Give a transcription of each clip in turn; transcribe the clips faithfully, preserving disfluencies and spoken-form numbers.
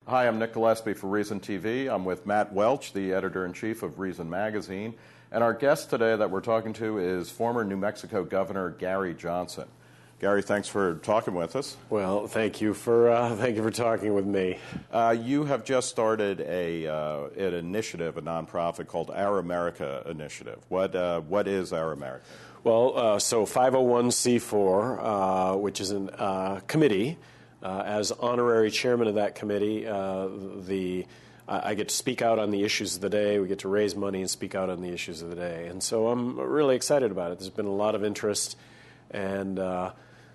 Hi, I'm Nick Gillespie for Reason T V. I'm with Matt Welch, the editor-in-chief of Reason Magazine. And our guest today that we're talking to is former New Mexico Governor Gary Johnson. Gary, thanks for talking with us. Well, thank you for uh, thank you for talking with me. Uh, you have just started a uh, an initiative, a nonprofit called Our America Initiative. What uh, what is Our America? Well, uh, so five oh one c four, uh, which is a uh, committee. Uh, as honorary chairman of that committee, uh, the I get to speak out on the issues of the day. We get to raise money and speak out on the issues of the day, and so I'm really excited about it. There's been a lot of interest, and. Uh,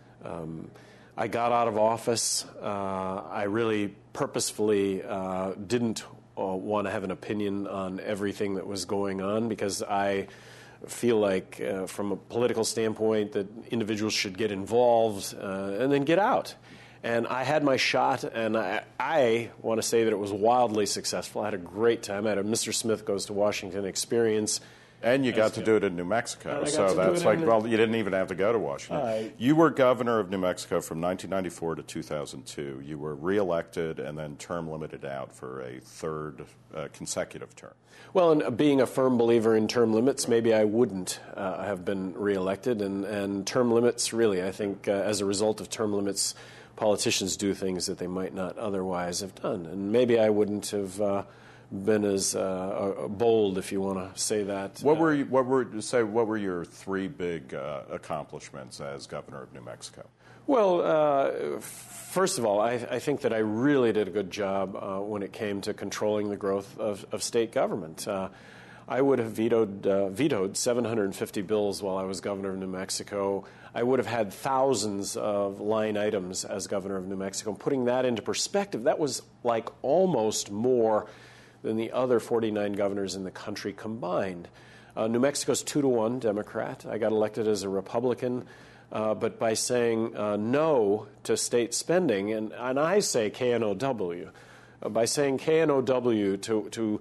Um, I got out of office. Uh, I really purposefully uh, didn't uh, want to have an opinion on everything that was going on because I feel like, uh, from a political standpoint, that individuals should get involved uh, and then get out. And I had my shot, and I, I want to say that it was wildly successful. I had a great time. I had a Mister Smith Goes to Washington experience. And you got to do it in New Mexico, so that's like, well, you didn't even have to go to Washington. I, you were governor of New Mexico from nineteen ninety-four to two thousand two. You were reelected and then term limited out for a third uh, consecutive term. Well, and being a firm believer in term limits, maybe I wouldn't uh, have been reelected. And, and term limits, really, I think uh, as a result of term limits, politicians do things that they might not otherwise have done. And maybe I wouldn't have uh, been as uh, bold, if you want to say that. What were you, what were say what were your three big uh, accomplishments as governor of New Mexico? Well, uh, first of all, I, I think that I really did a good job uh, when it came to controlling the growth of, of state government. Uh, I would have vetoed uh, vetoed seven hundred fifty bills while I was governor of New Mexico. I would have had thousands of line items as governor of New Mexico. Putting that into perspective, that was like almost more than the other forty-nine governors in the country combined. Uh, New Mexico's two to one Democrat. I got elected as a Republican, uh, but by saying uh, no to state spending, and, and I say K N O W, uh, by saying K N O W to to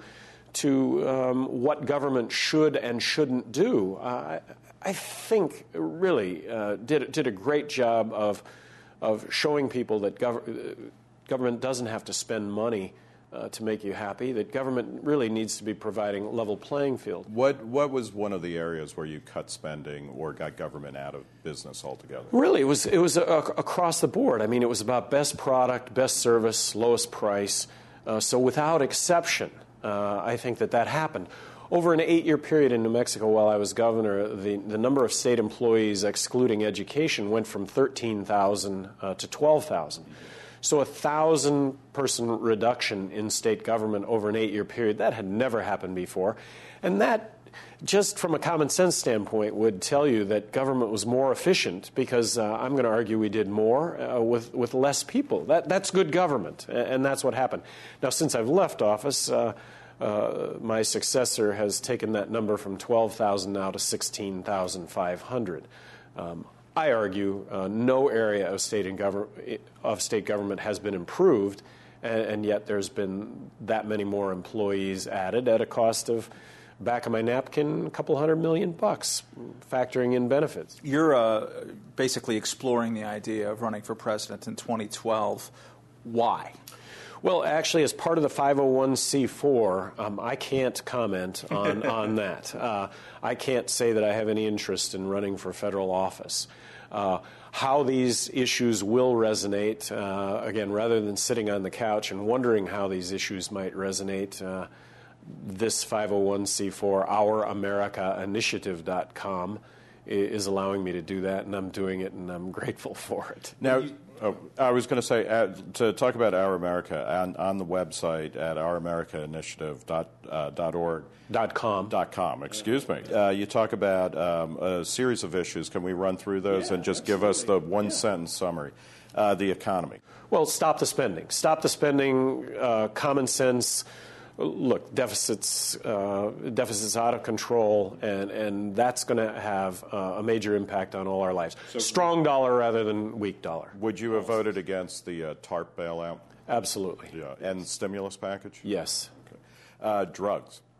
to um, what government should and shouldn't do, uh, I, I think really uh, did did a great job of of showing people that gov- government doesn't have to spend money Uh, to make you happy, that government really needs to be providing level playing field. What what was one of the areas where you cut spending or got government out of business altogether? Really, it was it was a, a, across the board. I mean, it was about best product, best service, lowest price. Uh, so without exception, uh, I think that that happened. Over an eight-year period in New Mexico while I was governor, the, the number of state employees excluding education went from thirteen thousand uh, to twelve thousand. So a thousand-person reduction in state government over an eight-year period, that had never happened before. And that, just from a common-sense standpoint, would tell you that government was more efficient because uh, I'm going to argue we did more uh, with, with less people. That, that's good government, and that's what happened. Now, since I've left office, uh, uh, my successor has taken that number from twelve thousand now to sixteen thousand five hundred. Um, I argue uh, no area of state and government of state government has been improved, and, and yet there's been that many more employees added at a cost of, back of my napkin, a couple hundred million bucks, factoring in benefits. You're uh, basically exploring the idea of running for president in twenty twelve. Why? Well, actually, as part of the five oh one c four, um, I can't comment on, on that. Uh, I can't say that I have any interest in running for federal office. Uh, how these issues will resonate, uh, again, rather than sitting on the couch and wondering how these issues might resonate, uh, this five oh one c four, our america initiative dot com, is allowing me to do that, and I'm doing it, and I'm grateful for it. Now, oh, I was going to say, uh, to talk about Our America, on, on the website at our america initiative dot org. Dot com. Dot com, excuse me. Uh, you talk about um, a series of issues. Can we run through those yeah, and just give us the one-sentence summary? Uh, the economy. Well, stop the spending. Stop the spending, uh, common sense. Look, deficits uh, deficits out of control, and, and that's going to have uh, a major impact on all our lives. So, strong dollar rather than weak dollar. Would you have voted against the uh, TARP bailout? Absolutely. Yeah. And stimulus package? Yes. Okay. Uh, drugs.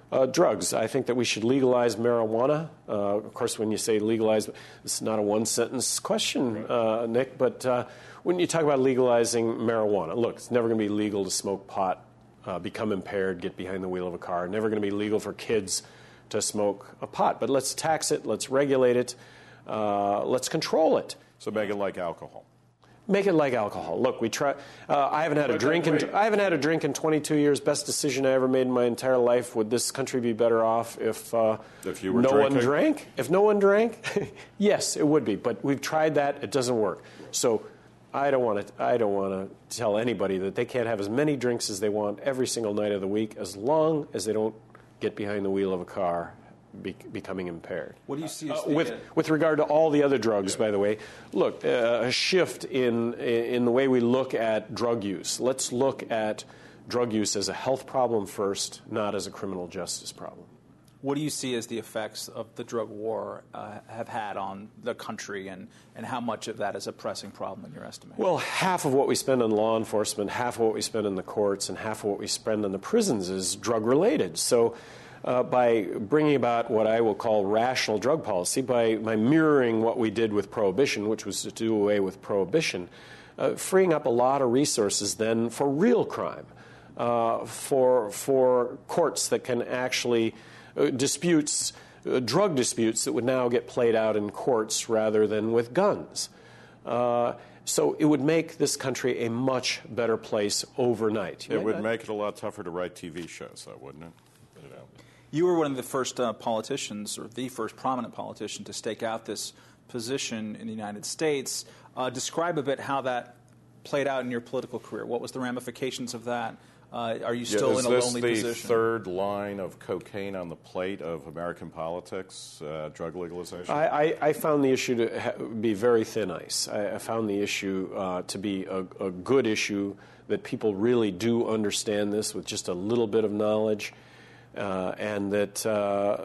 Uh, drugs. I think that we should legalize marijuana. Uh, of course, when you say legalize, it's not a one-sentence question, uh, Nick, but uh, when you talk about legalizing marijuana, look, it's never going to be legal to smoke pot, uh, become impaired, get behind the wheel of a car. Never going to be legal for kids to smoke a pot. But let's tax it, let's regulate it, uh, let's control it. So make it like alcohol. Make it like alcohol. Look, we try. Uh, I haven't had a Wait, drink. wait. In, I haven't had a drink in twenty-two years. Best decision I ever made in my entire life. Would this country be better off if, uh, if you were no drinking? one drank? If no one drank, yes, it would be. But we've tried that; it doesn't work. So I don't want to. I don't want to tell anybody that they can't have as many drinks as they want every single night of the week, as long as they don't get behind the wheel of a car. Be, becoming impaired. What do you see as uh, the, with with regard to all the other drugs? Yeah. By the way, look, uh, a shift in in the way we look at drug use. Let's look at drug use as a health problem first, not as a criminal justice problem. What do you see as the effects of the drug war uh, have had on the country, and, and how much of that is a pressing problem in your estimation? Well, half of what we spend on law enforcement, half of what we spend in the courts, and half of what we spend in the prisons is drug-related. So. Uh, by bringing about what I will call rational drug policy, by, by mirroring what we did with prohibition, which was to do away with prohibition, uh, freeing up a lot of resources then for real crime, uh, for, for courts that can actually uh, disputes, uh, drug disputes that would now get played out in courts rather than with guns. Uh, so it would make this country a much better place overnight. It would make it a lot tougher to write T V shows, though, wouldn't it? You know. You were one of the first uh, politicians, or the first prominent politician, to stake out this position in the United States. Uh, describe a bit how that played out in your political career. What was the ramifications of that? Uh, are you still yeah, in a lonely position? Is position? this the third line of cocaine on the plate of American politics, uh, drug legalization? I, I, I found the issue to ha- be very thin ice. I, I found the issue uh, to be a, a good issue, that people really do understand this with just a little bit of knowledge. Uh, and that uh,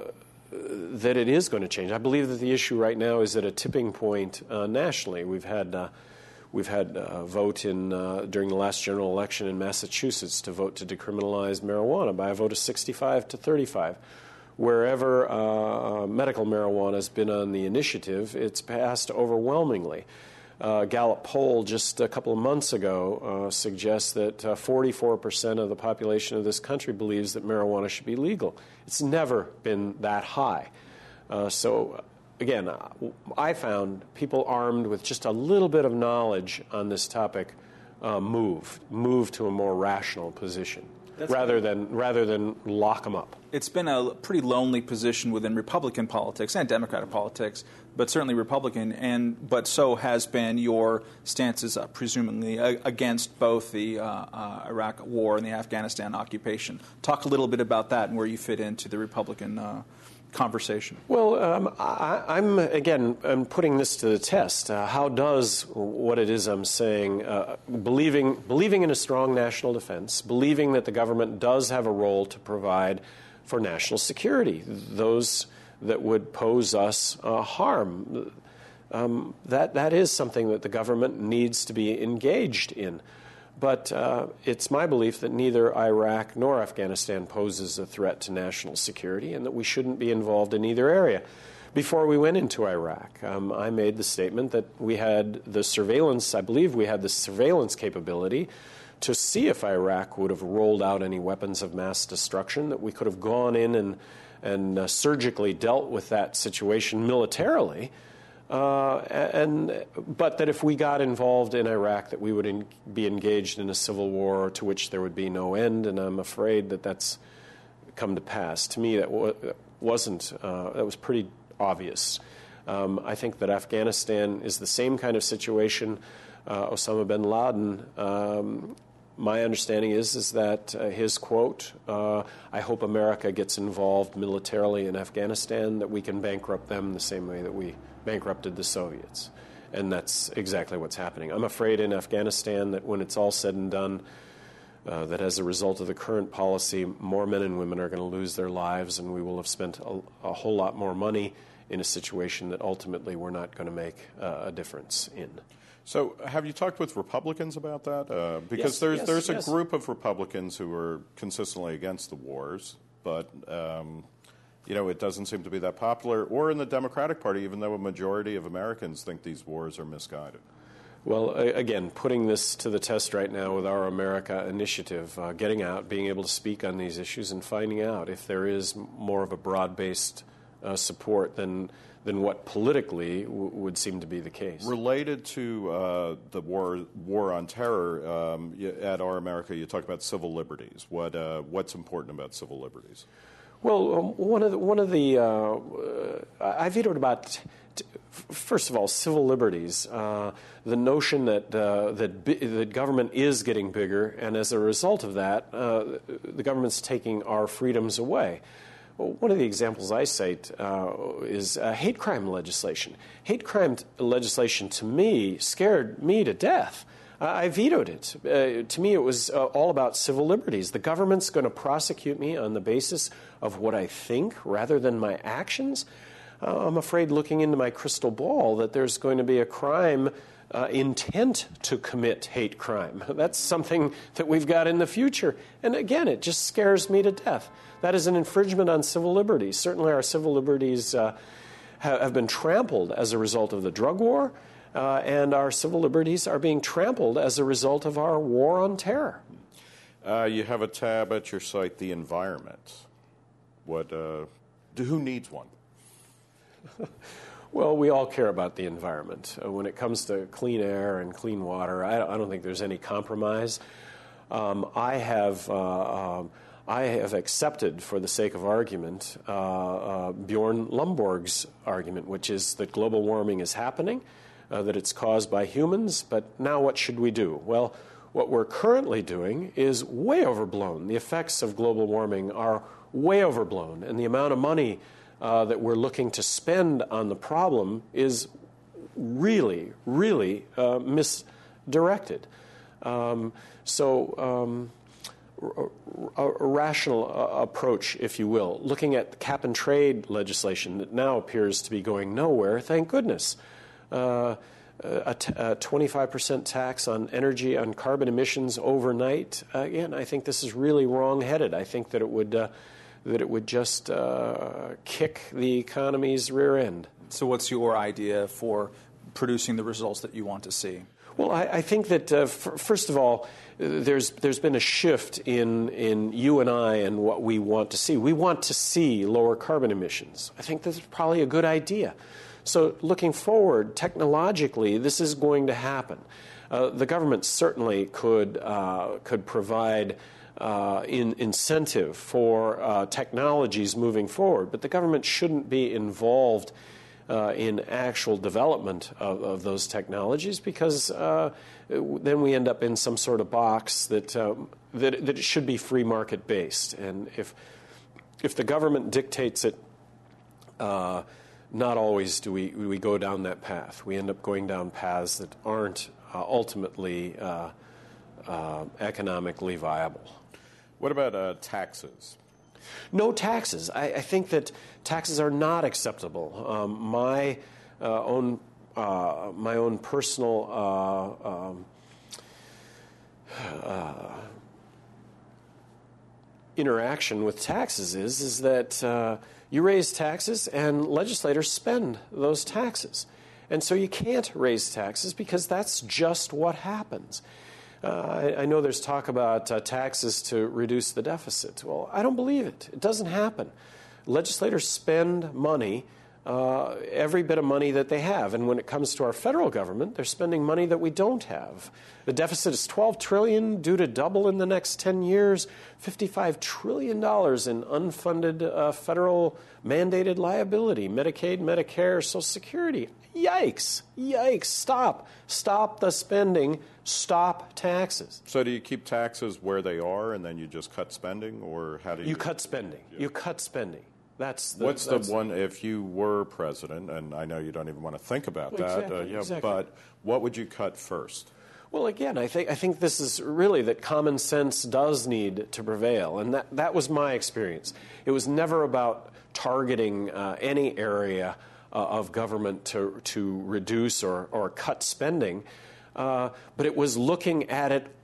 that it is going to change. I believe that the issue right now is at a tipping point uh, nationally. We've had uh, we've had a vote in uh, during the last general election in Massachusetts to vote to decriminalize marijuana by a vote of sixty-five to thirty-five. Wherever uh, medical marijuana has been on the initiative, it's passed overwhelmingly. Uh, Gallup poll just a couple of months ago uh, suggests that uh, forty-four percent of the population of this country believes that marijuana should be legal. It's never been that high. Uh, so, again, uh, I found people armed with just a little bit of knowledge on this topic uh, move, move to a more rational position. That's rather good. than rather than lock them up. It's been a pretty lonely position within Republican politics and Democratic politics, but certainly Republican, and but so has been your stances, uh, presumably, uh, against both the uh, uh, Iraq war and the Afghanistan occupation. Talk a little bit about that and where you fit into the Republican uh, conversation. Well, um, I, I'm, again, I'm putting this to the test. Uh, how does what it is I'm saying, uh, believing, believing in a strong national defense, believing that the government does have a role to provide for national security, those that would pose us uh, harm, um, that, that is something that the government needs to be engaged in. But uh, it's my belief that neither Iraq nor Afghanistan poses a threat to national security, and that we shouldn't be involved in either area. Before we went into Iraq, um, I made the statement that we had the surveillance, I believe we had the surveillance capability to see if Iraq would have rolled out any weapons of mass destruction, that we could have gone in and, and uh, surgically dealt with that situation militarily. Uh, and but that if we got involved in Iraq, that we would in, be engaged in a civil war to which there would be no end, and I'm afraid that that's come to pass. To me, that w- wasn't. Uh, that was pretty obvious. Um, I think that Afghanistan is the same kind of situation. Uh, Osama bin Laden. Um, my understanding is is that uh, his quote, uh, "I hope America gets involved militarily in Afghanistan, that we can bankrupt them the same way that we bankrupted the Soviets." And that's exactly what's happening. I'm afraid in Afghanistan that when it's all said and done, uh, that as a result of the current policy, more men and women are going to lose their lives, and we will have spent a, a whole lot more money in a situation that ultimately we're not going to make uh, a difference in. So have you talked with Republicans about that? Uh, because yes, there's yes, there's a yes. group of Republicans who are consistently against the wars. but um, you know, it doesn't seem to be that popular. Or in the Democratic Party, even though a majority of Americans think these wars are misguided. Well, again, putting this to the test right now with our America initiative, uh, getting out, being able to speak on these issues, and finding out if there is more of a broad-based uh, support than than what politically w- would seem to be the case. Related to uh, the war war on terror, um, at Our America, you talk about civil liberties. What uh, what's important about civil liberties? Well, um, one of the, one of the uh, uh, I vetoed about. T- First of all, civil liberties, uh, the notion that uh, that bi- that government is getting bigger, and as a result of that, uh, the government's taking our freedoms away. Well, one of the examples I cite uh, is uh, hate crime legislation. Hate crime t- legislation, to me, scared me to death. I vetoed it. Uh, to me, it was uh, all about civil liberties. The government's going to prosecute me on the basis of what I think rather than my actions. Uh, I'm afraid, looking into my crystal ball, that there's going to be a crime uh, intent to commit hate crime. That's something that we've got in the future. And again, it just scares me to death. That is an infringement on civil liberties. Certainly our civil liberties uh, ha- have been trampled as a result of the drug war, uh, and our civil liberties are being trampled as a result of our war on terror. Uh, you have a tab at your site, the environment. What? Uh, who needs one? Well, we all care about the environment. Uh, when it comes to clean air and clean water, I, I don't think there's any compromise. Um, I have uh, um, I have accepted, for the sake of argument, uh, uh, Bjorn Lomborg's argument, which is that global warming is happening, uh, that it's caused by humans, but now what should we do? Well, what we're currently doing is way overblown. The effects of global warming are way overblown, and the amount of money Uh, that we're looking to spend on the problem is really, really uh, misdirected. Um, so um, a, a rational uh, approach, if you will, looking at the cap and trade legislation that now appears to be going nowhere, thank goodness. Uh, a, t- a twenty-five percent tax on energy, on carbon emissions overnight. Uh, again, I think this is really wrong-headed. I think that it would... Uh, that it would just uh, kick the economy's rear end. So what's your idea for producing the results that you want to see? Well, I, I think that, uh, f- first of all, there's there's been a shift in, in you and I and what we want to see. We want to see lower carbon emissions. I think that's probably a good idea. So looking forward, technologically, this is going to happen. Uh, the government certainly could uh, could provide Uh, in incentive for uh, technologies moving forward, but the government shouldn't be involved uh, in actual development of, of those technologies, because uh, then we end up in some sort of box that um, that, that it should be free market based. And if if the government dictates it, uh, not always do we we go down that path. We end up going down paths that aren't uh, ultimately uh, uh, economically viable. What about uh, taxes? No taxes. I, I think that taxes are not acceptable. Um, my uh, own uh, my own personal uh, um, uh, interaction with taxes is is that uh, you raise taxes and legislators spend those taxes, and so you can't raise taxes because that's just what happens. Uh, I, I know there's talk about uh, taxes to reduce the deficit. Well, I don't believe it. It doesn't happen. Legislators spend money, uh, every bit of money that they have. And when it comes to our federal government, they're spending money that we don't have. The deficit is twelve trillion dollars, due to double in the next ten years, fifty-five trillion dollars in unfunded uh, federal mandated liability, Medicaid, Medicare, Social Security. Yikes. Yikes. Stop. Stop the spending. Stop taxes. So do you keep taxes where they are and then you just cut spending, or how do you... You cut spending. Yeah. You cut spending. That's the, What's that's the one, if you were president, and I know you don't even want to think about well, that, exactly, uh, yeah, exactly. but what would you cut first? Well, again, I think I think this is really that common sense does need to prevail, and that, that was my experience. It was never about targeting uh, any area uh, of government to to reduce or, or cut spending, uh, but it was looking at it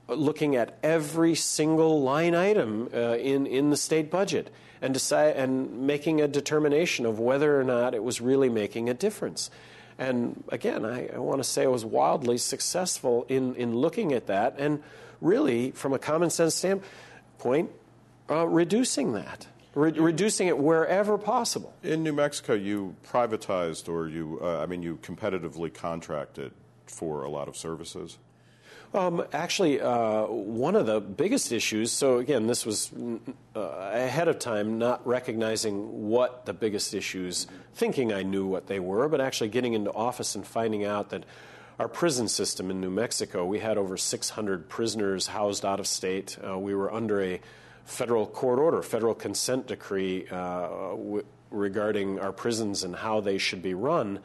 looking at every single line item uh, in in the state budget and decide and making a determination of whether or not it was really making a difference. And again, I, I want to say I was wildly successful in in looking at that and really, from a common sense standpoint, uh, reducing that. Re- reducing it wherever possible. In New Mexico, you privatized or you, uh, I mean, you competitively contracted for a lot of services? Um, actually, uh, one of the biggest issues, so again, this was uh, ahead of time, not recognizing what the biggest issues, thinking I knew what they were, but actually getting into office and finding out that our prison system in New Mexico, we had over six hundred prisoners housed out of state. Uh, we were under a federal court order, federal consent decree uh, w- regarding our prisons and how they should be run.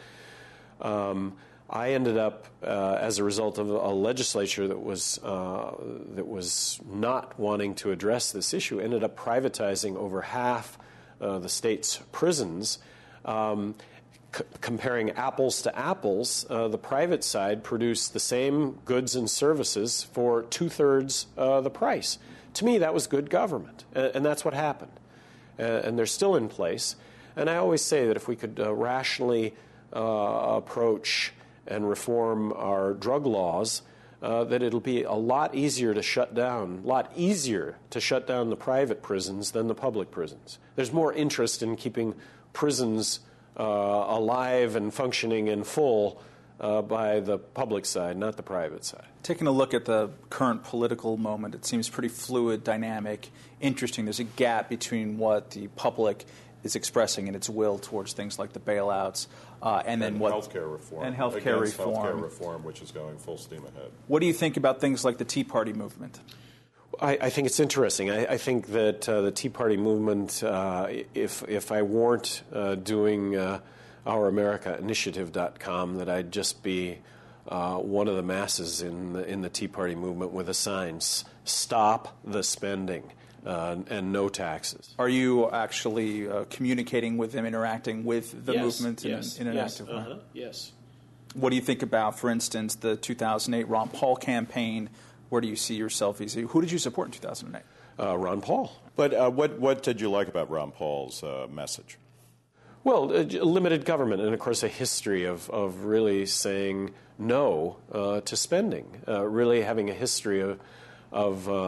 Um, I ended up, uh, as a result of a legislature that was uh, that was not wanting to address this issue, ended up privatizing over half uh, the state's prisons. Um, c- comparing apples to apples, uh, the private side produced the same goods and services for two-thirds uh, the price. To me, that was good government, and that's what happened. And they're still in place. And I always say that if we could uh, rationally uh, approach and reform our drug laws, uh, that it'll be a lot easier to shut down, a lot easier to shut down the private prisons than the public prisons. There's more interest in keeping prisons uh, alive and functioning and full Uh, by the public side, not the private side. Taking a look at the current political moment, it seems pretty fluid, dynamic, interesting. There's a gap between what the public is expressing in its will towards things like the bailouts uh, and, and then what healthcare reform and healthcare against reform. healthcare reform, which is going full steam ahead. What do you think about things like the Tea Party movement? I, I think it's interesting. I, I think that uh, the Tea Party movement, uh, if if I weren't uh, doing uh, our america initiative dot com, that I'd just be uh, one of the masses in the, in the Tea Party movement with a sign, stop the spending uh, and no taxes. Are you actually uh, communicating with them, interacting with the yes, movement in, yes, in an yes, active way? uh-huh, yes. What do you think about, for instance, the two thousand eight Ron Paul campaign? Where do you see yourself? Who did you support in two thousand eight? Uh, Ron Paul. But uh, what, what did you like about Ron Paul's uh, message? Well, uh, limited government, and of course a history of, of really saying no uh, to spending, uh, really having a history of, of uh,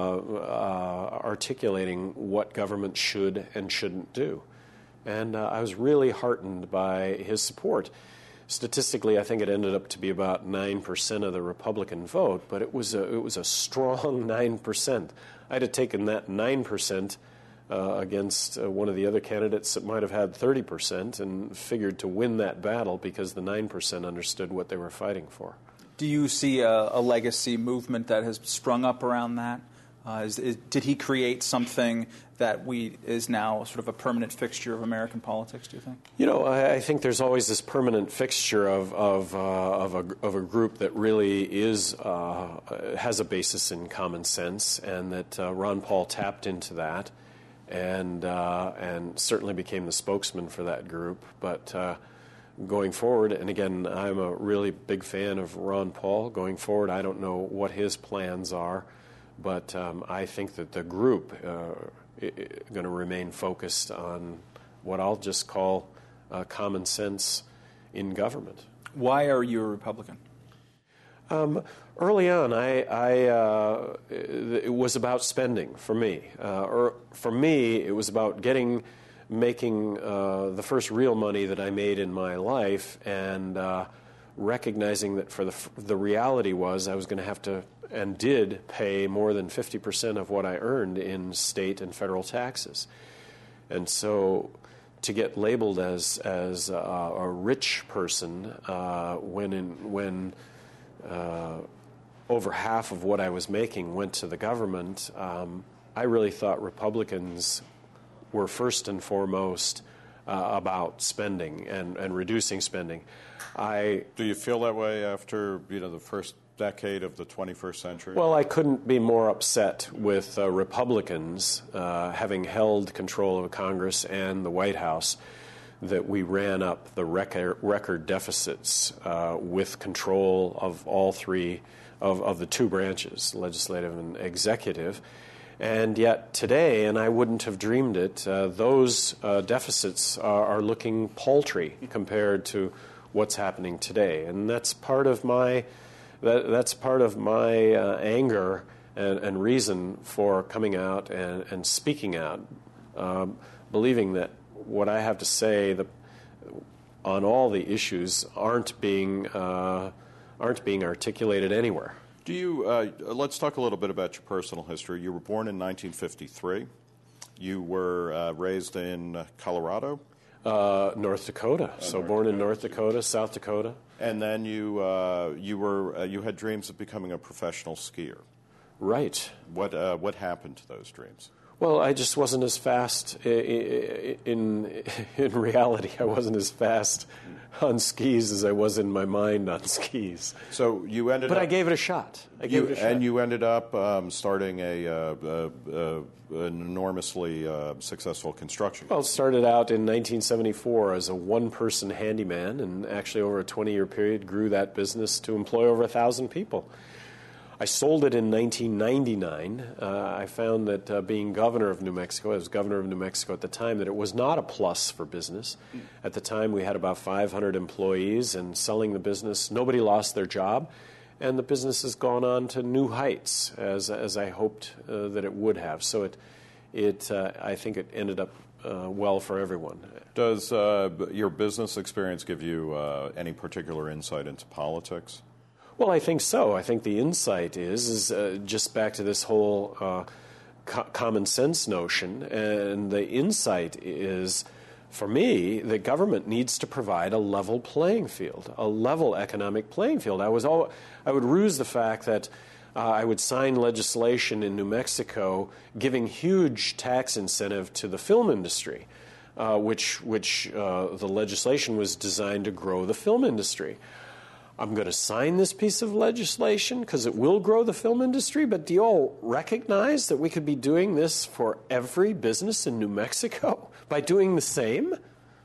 uh, articulating what government should and shouldn't do. And uh, I was really heartened by his support. Statistically, I think it ended up to be about nine percent of the Republican vote, but it was a, it was a strong nine percent. I'd have taken that nine percent Uh, against uh, one of the other candidates that might have had thirty percent and figured to win that battle because the nine percent understood what they were fighting for. Do you see a, a legacy movement that has sprung up around that? Uh, is, is, did he create something that we is now sort of a permanent fixture of American politics, do you think? You know, I, I think there's always this permanent fixture of of, uh, of, a, of a group that really is uh, has a basis in common sense, and that uh, Ron Paul tapped into that. And uh, and certainly became the spokesman for that group. But uh, going forward, and again, I'm a really big fan of Ron Paul. Going forward, I don't know what his plans are, but um, I think that the group uh, is going to remain focused on what I'll just call uh, common sense in government. Why are you a Republican? Um, early on, I, I uh, it was about spending for me. Uh, or for me, it was about getting, making uh, the first real money that I made in my life, and uh, recognizing that for the the reality was I was going to have to and did pay more than fifty percent of what I earned in state and federal taxes, and so to get labeled as as a, a rich person uh, when in when Uh, over half of what I was making went to the government, um, I really thought Republicans were first and foremost uh, about spending and, and reducing spending. I Do you feel that way after, you know, the first decade of the twenty-first century? Well, I couldn't be more upset with uh, Republicans uh, having held control of Congress and the White House that we ran up the record, record deficits uh, with control of all three of, of the two branches, legislative and executive. And yet today, and I wouldn't have dreamed it, uh, those uh, deficits are, are looking paltry compared to what's happening today. And that's part of my that, that's part of my uh, anger and, and reason for coming out and, and speaking out, um, believing that what I have to say the, on all the issues aren't being uh, aren't being articulated anywhere. Do you, uh, let's talk a little bit about your personal history. You were born in nineteen fifty-three. You were uh, raised in Colorado? Uh, North Dakota. Uh, so North born Dakota. in North Dakota, South Dakota. And then you uh, you were uh, you had dreams of becoming a professional skier. Right. What uh, what happened to those dreams? Well, I just wasn't as fast in, in in reality. I wasn't as fast on skis as I was in my mind on skis. So you ended but up... I gave it a shot. I you, gave it a shot. And you ended up um, starting a, uh, uh, uh, an enormously uh, successful construction. Well, it started out in nineteen seventy-four as a one-person handyman, and actually over a twenty-year period grew that business to employ over one thousand people. I sold it in nineteen ninety-nine. Uh, I found that uh, being governor of New Mexico, I was governor of New Mexico at the time, that it was not a plus for business. At the time, we had about five hundred employees, and selling the business, nobody lost their job, and the business has gone on to new heights, as as I hoped uh, that it would have. So it, it uh, I think it ended up uh, well for everyone. Does uh, your business experience give you uh, any particular insight into politics? Well, I think so. I think the insight is is uh, just back to this whole uh, co- common sense notion, and the insight is, for me, that government needs to provide a level playing field, a level economic playing field. I was all, I would ruse the fact that uh, I would sign legislation in New Mexico giving huge tax incentive to the film industry, uh, which which uh, the legislation was designed to grow the film industry. I'm going to sign this piece of legislation because it will grow the film industry, but do you all recognize that we could be doing this for every business in New Mexico by doing the same?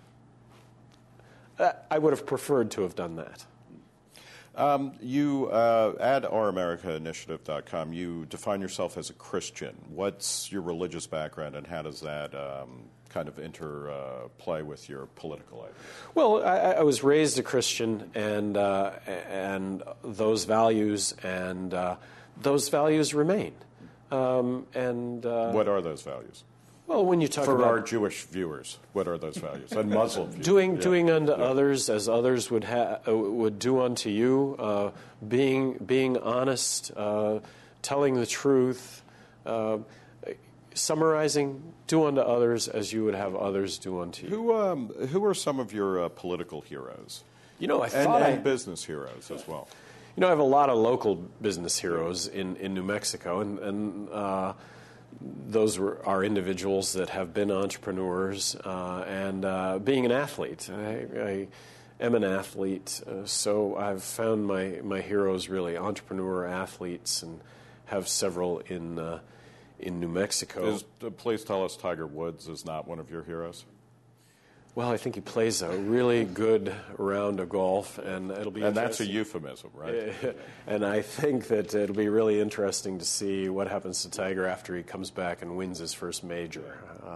Uh, I would have preferred to have done that. Um, you, uh, at our america initiative dot com, you define yourself as a Christian. What's your religious background, and how does that um, kind of interplay uh, with your political ideas? Well, I, I was raised a Christian, and uh, and those values and uh, those values remain. Um, and uh, what are those values? Well, when you talk for about our Jewish viewers, what are those values? And Muslim viewers, doing yeah. doing unto yeah. others as others would ha- uh, would do unto you, uh, being being honest, uh, telling the truth, uh, summarizing, do unto others as you would have others do unto you. Who um, who are some of your uh, political heroes? You know, I and, thought and I, business heroes as well. You know, I have a lot of local business heroes in, in New Mexico, and, and uh, those were, are individuals that have been entrepreneurs uh, and uh, being an athlete. I, I am an athlete, uh, so I've found my, my heroes really entrepreneur athletes, and have several in uh, in New Mexico. Is, uh, please tell us Tiger Woods is not one of your heroes? Well, I think he plays a really good round of golf, and it'll be and that's a interesting. euphemism, right? And I think that it'll be really interesting to see what happens to Tiger after he comes back and wins his first major.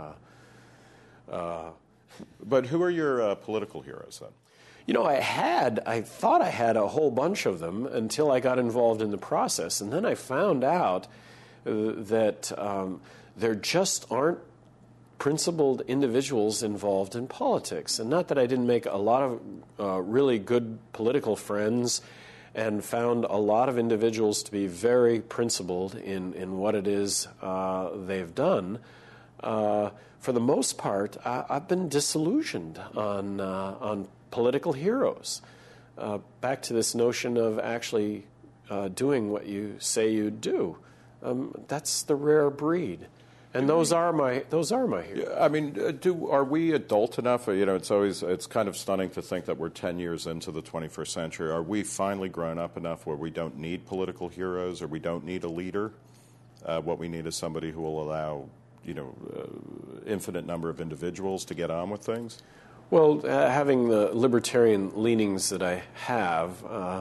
Uh, uh, but who are your uh, political heroes then? You know, I had, I thought I had a whole bunch of them until I got involved in the process, and then I found out uh, that um, there just aren't principled individuals involved in politics. And not that I didn't make a lot of uh, really good political friends, and found a lot of individuals to be very principled in, in what it is uh, they've done. Uh, for the most part, I, I've been disillusioned on, uh, on political heroes. Uh, back to this notion of actually uh, doing what you say you do. Um, that's the rare breed. And those are my those are my heroes. Yeah, I mean, uh, do are we adult enough? You know, it's always it's kind of stunning to think that we're ten years into the twenty-first century. Are we finally grown up enough where we don't need political heroes, or we don't need a leader? Uh, what we need is somebody who will allow, you know, uh, infinite number of individuals to get on with things. Well, uh, having the libertarian leanings that I have, uh,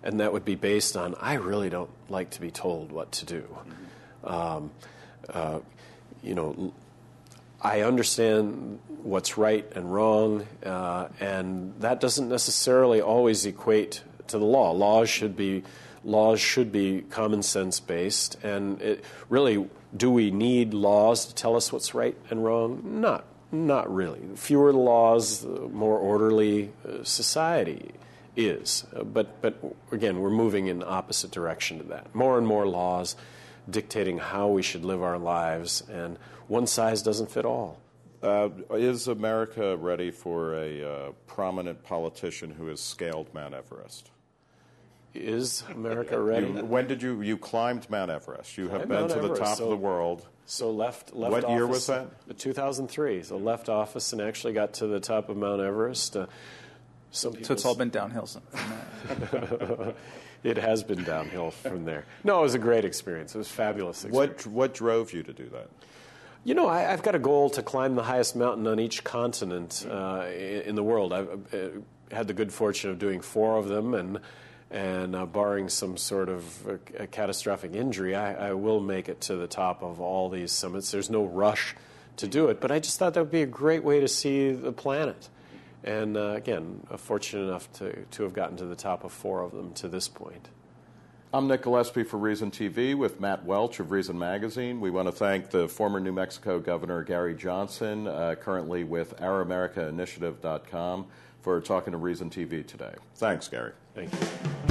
and that would be based on, I really don't like to be told what to do. Um, uh, you know, I understand what's right and wrong, uh, and that doesn't necessarily always equate to the law. Laws should be laws should be common sense based, and it, really, do we need laws to tell us what's right and wrong? Not, not really. Fewer laws, the more orderly uh, society is. Uh, but, but again, we're moving in the opposite direction to that. More and more laws dictating how we should live our lives, and one size doesn't fit all. Uh, is America ready for a uh, prominent politician who has scaled Mount Everest? Is America ready? You, when did you you climbed Mount Everest? You have Climbed been Mount to the Everest, top so- of the world. So left left What office. year was that? two thousand three. So left office and actually got to the top of Mount Everest. Uh, some So it's all been downhill from that. It has been downhill from there. No, it was a great experience. It was a fabulous experience. What what drove you to do that? You know, I, I've got a goal to climb the highest mountain on each continent uh, in, in the world. I've uh, had the good fortune of doing four of them, and and uh, barring some sort of uh, a catastrophic injury, I, I will make it to the top of all these summits. There's no rush to do it, but I just thought that would be a great way to see the planet. And uh, again, uh, fortunate enough to, to have gotten to the top of four of them to this point. I'm Nick Gillespie for Reason T V with Matt Welch of Reason Magazine. We want to thank the former New Mexico Governor Gary Johnson, uh, currently with our america initiative dot com, for talking to Reason T V today. Thanks, Gary. Thank you.